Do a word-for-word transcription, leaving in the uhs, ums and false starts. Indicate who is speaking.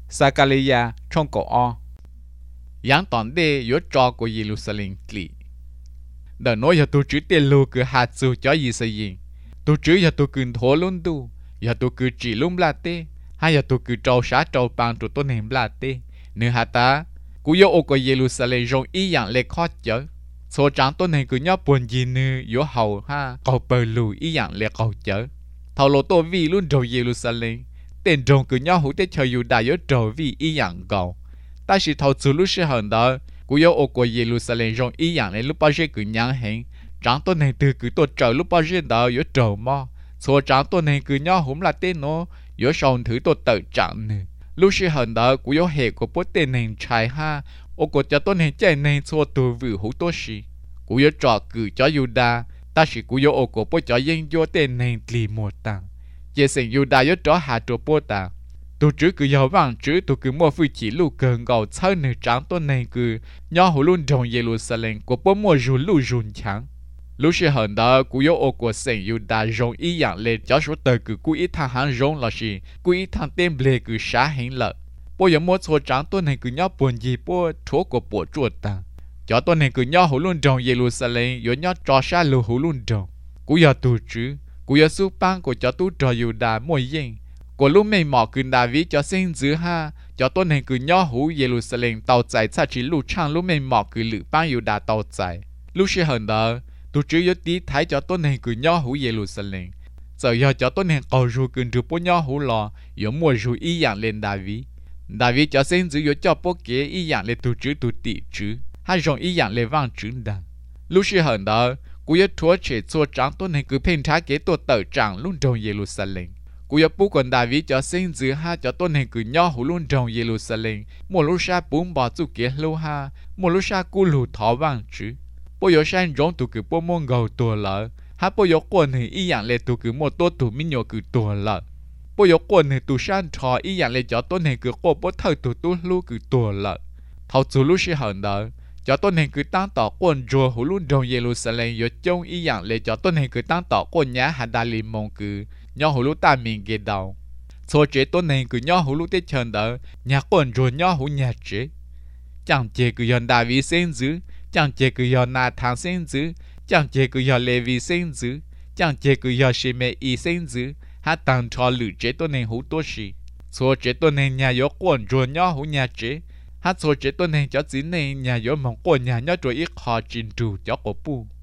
Speaker 1: Sakalia trong cổ o yang tòn đê yếu trò của Jerusalem lì đợt nói giờ tôi chỉ tiền lù cứ hạt dù cho gì xây dựng tôi chỉ giờ tôi cứ thua luôn tu giờ tôi cứ chỉ luôn là tê hay giờ tôi cứ trâu sát trâu bằng tụi tôi ném là tê nếu hạt ta cú yếu ô của Jerusalem rong ý dạng lệ khó chở số trắng tôi này cứ nhớ buồn gì nữa yếu hậu ha cầu bờ lù ý dạng lệ cầu chở thầu lô tôi vì luôn trâu Jerusalem tên trông cứ nhớ hữu tết chơi dù đại yếu trâu vì ý dạng cầu ta chỉ thầu chủ lúc sẽ hơn đó cú yếu ô của Jerusalem rong ý dạng lệ lúc bao giờ cứ nhớ hẹn trắng tôi này từ cứ tôi chờ lúc bao giờ đó yếu trâu mò số trắng tôi này cứ nhớ hủng là tên nó yếu sòng thứ tôi tự chẳng nữa lúc sẽ hơn đó cú yếu hệ của bố tên này trái ha ô của cho tôi này chạy này số từ vừa hữu tôi xí cú yếu trọ cử cho Yuda ta chỉ cú yếu ô của bố cho dân vô tên này lì một tàng giờ sinh Yuda yếu trọ hạ trọ bố tàng tôi chứ cứ yếu vàng chứ tôi cứ mua phi chỉ lù cơn gạo chơi nửa trắng tôi này cứ nhỏ hữu luôn trong Jerusalem của bố mua rùn lù rùn chẳng lúc sẽ hơn đó cú yếu ô của sinh Yuda rong ý dạng lên cho số tờ cứ cú ít thằng hắn rong là gì cú ít thằng tên ble cứ xá hình lợ bố yếu mua số trắng tôi này cứ nhỏ buồn gì bố chúa của bố chuột tàng cho tôi này cứ nhỏ hữu luôn trong Jerusalem yếu nhỏ trò xa lù hữu luôn trong cú yếu tu chứ cú yếu su bang của cho tu trò Yuda mỗi yên của lúc mình mò cứ David cho sinh dữ ha cho tôi này cứ nhỏ hữu Jerusalem tàu chạy xa chỉ lù trang lúc mình mò cứ lự bang Yuda tàu chạy lúc sẽ hơn đó tôi chỉ yếu tí thấy cho tôi này cứ nhỏ hữu Jerusalem giờ giờ cho tôi này cầu ru cứ được bố nhỏ hữu lò yếu mua ru ý dạng lên David David cho sinh dữ yếu cho bố kế ý dạng lên tu chữ tu tỷ chữ hay rong ý dạng lên vang chữ đằng lúc sẽ hơn đó cú yếu thua chế xua trắng tôi này cứ phên thái kế tôi tự trắng luôn trong Jerusalem cú yếu bố còn David cho sinh dữ ha cho tôi này cứ nhỏ hữu luôn trong Jerusalem một lúc xa bốn bỏ chú kế lâu ha một lúc xa cú lù thọ vang chữ bố yếu sang rong tụ cứ bố môn gầu tùa lợ ha bố yếu quân thì ý dạng lên tụ cứ một tô tụ minh nhổ cứ tùa lợ bố yếu quân thì tụ sang thọ ý dạng lên cho tôi này cứ cô bố thơ tụ tụ lưu cứ tùa lợ thầu chú lúc sẽ hận đó cho tôi này cứ tăng tỏ quân rùa hữu luôn trong Jerusalem yếu trông ý dạng lên cho tôi này cứ tăng tỏ quân nhá hà đà lì mong cứ nhỏ hữu lúc ta mình ghê đầu số chế tôi này cứ nhỏ hữu lúc tết chân đó nhà quân rùa nhỏ hữu nhà chế chẳng chế cứ dần đà vì sinh dữ chẳng chế cứ dần nà thang sinh dữ chẳng chế cứ dần lê vì sinh dữ chẳng chế cứ dần xì mê y sinh dữ hát tăng cho lử chế tôi này hữu tốt xì số chế tôi này nhà yếu quân rùa nhỏ hữu nhà chế hát số chế tôi này cho chính này nhà yếu mong quân nhà nhỏ rồi ít khó trình trù cho cổ bu